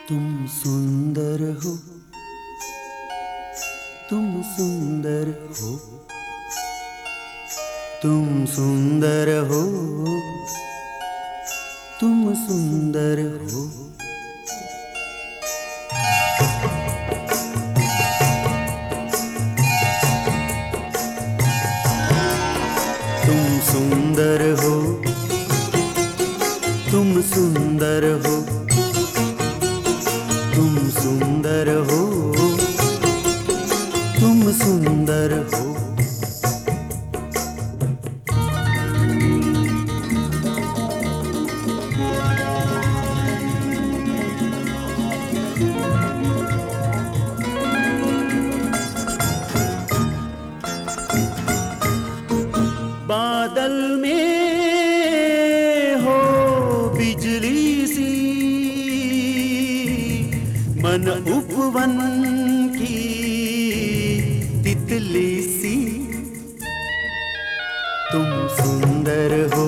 तुम सुंदर हो, तुम सुंदर हो, तुम सुंदर हो, तुम सुंदर हो। तुम सुंदर हो, तुम सुंदर हो, तुम सुंदर हो, तुम सुंदर हो। बादल में हो बिजली सी, मन उपवन की तितली सी। तुम सुंदर हो,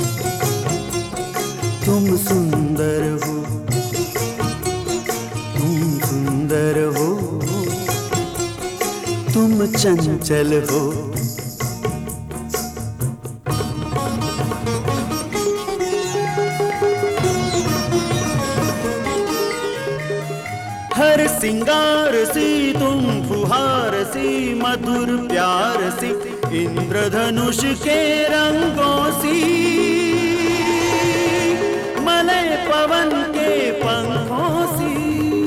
तुम सुंदर हो, तुम सुंदर हो, तुम चंचल हो। हर सिंगार सी तुम फुहार सी, मधुर प्यार सी इंद्रधनुष के रंगों सी, मलय पवन के पंखों सी।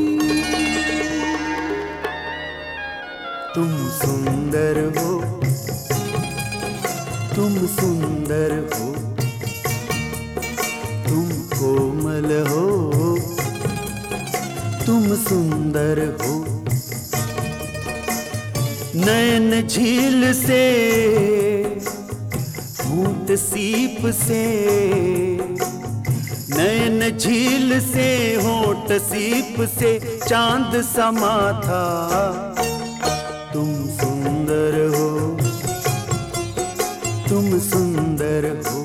तुम सुंदर हो, तुम सुंदर हो, तुम कोमल हो, तुम सुंदर हो। नयन झील से, होंठ सीप से, नयन झील से, होंठ सीप से चांद समा था। तुम सुंदर हो, तुम सुंदर हो,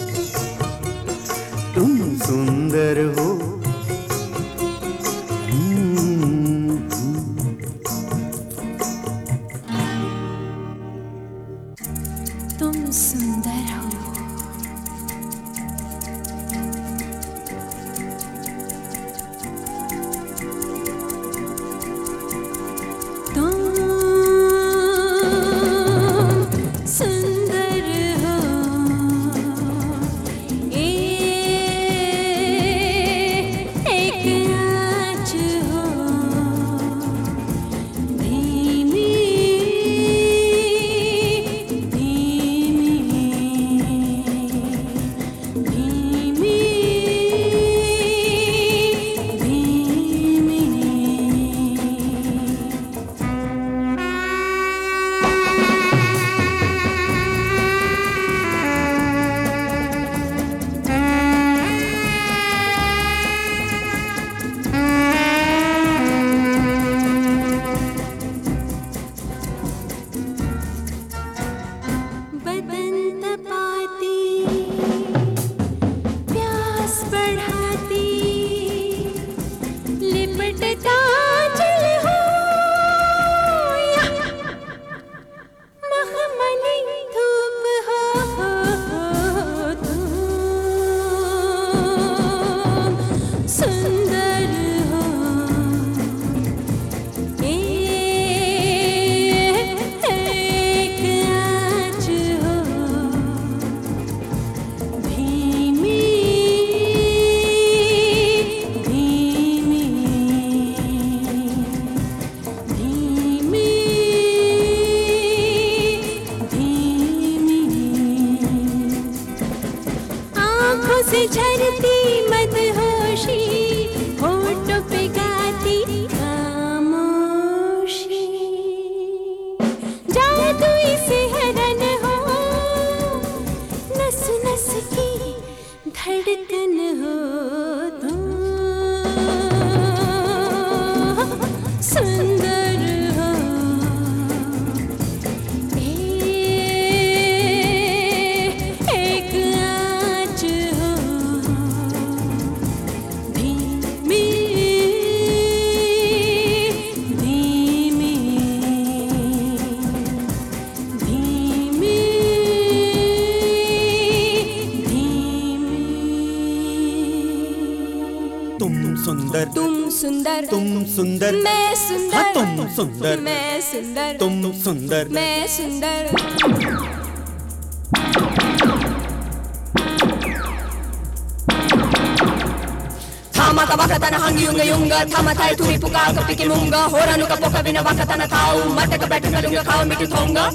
तुम सुंदर हो। तुम सुंदर हो, तुम सुंदर हो, एक आँच हो, धीमी से झरती मदहोशी, होठों पे गाती खामोशी, जादू से हरन हो, नस नस की धड़कन हो। तुम सुंदर हो, एक आँच हो, धीमी तुम सुंदर तुम सुंदर तुम सुंदर मैं सुंदर हाँ तुम सुंदर मैं सुंदर तुम सुंदर मैं सुंदर Tamata wakatana hangi yunga yunga Tamatai turi puka kapiki munga Horanu ka poka vina wakatana tau Mata ka beta kalunga kao miti tonga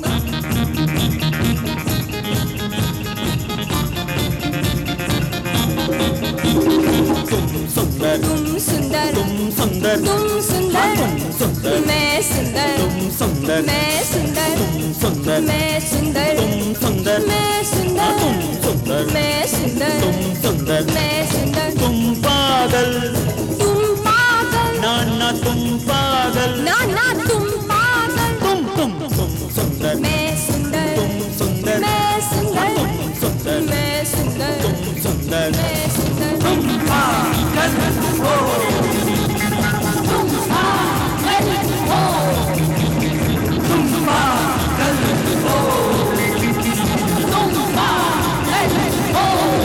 सुंदर तुम सुंदर तुम सुंदर तुम सुंदर तुम सुंदर मैं सुंदर तुम सुंदर मैं सुंदर तुम सुंदर मैं सुंदर तुम सुंदर मैं सुंदर तुम सुंदर मैं सुंदर तुम सुंदर मैं सुंदर तुम पागल तुम पागल ना ना तुम पागल ना ना तुम पागल तुम सुंदर मैं सुंदर तुम सुंदर मैं सुंदर तुम सुंदर मैं सुंदर तुम सुंदर मैं सुंदर तुम पागल हो तुम पागल हो तुम पागल हो तुम पागल हो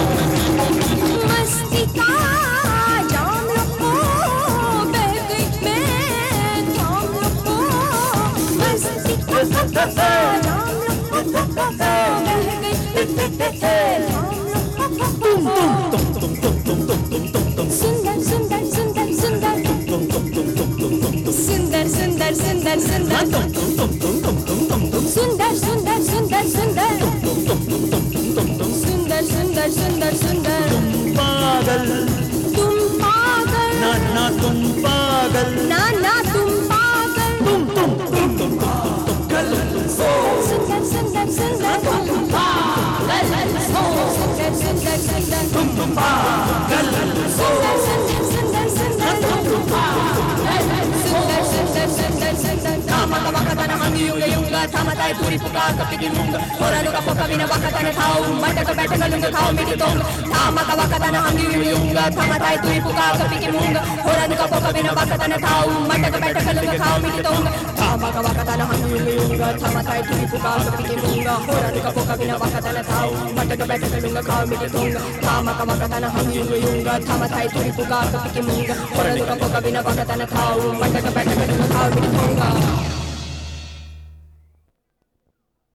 मस्ती का जाम रखो बह गई मैं थाम रखो मस्ती का जाम रखो बह गई सुंदर सुंदर सुंदर सुंदर सुंदर सुंदर सुंदर सुंदर सुंदर सुंदर सुंदर सुंदर सुंदर सुंदर सुंदर सुंदर पागल तुम पागल ना ना तुम पागल ना ना तुम पागल तुम पागल हो सुंदर सुंदर सुंदर पागल हो सुंदर सुंदर सुंदर तुम पागल हो सुंदर सुंदर सुंदर सुंदर सुंदर सुंदर सुंदर सुंदर Tamata wakatana hangi yunga yunga Tamatai turi puka kapiki munga Horanu ka poka vina wakatana tau Mata ka beta kalunga kao miti tonga Tamata wakatana hangi yunga yunga Tamatai turi puka kapiki munga Horanu ka poka vina wakatana tau Mata ka beta kalunga kao miti tonga Tamata wakatana hangi yunga yunga Tamatai turi puka kapiki munga Horanu ka poka vina wakatana tau Mata ka beta kalunga kao miti tonga Tamata wakatana hangi yunga yunga Tamatai turi puka kapiki munga Horanu ka poka vina wakatana tau Mata ka beta kalunga kao miti tonga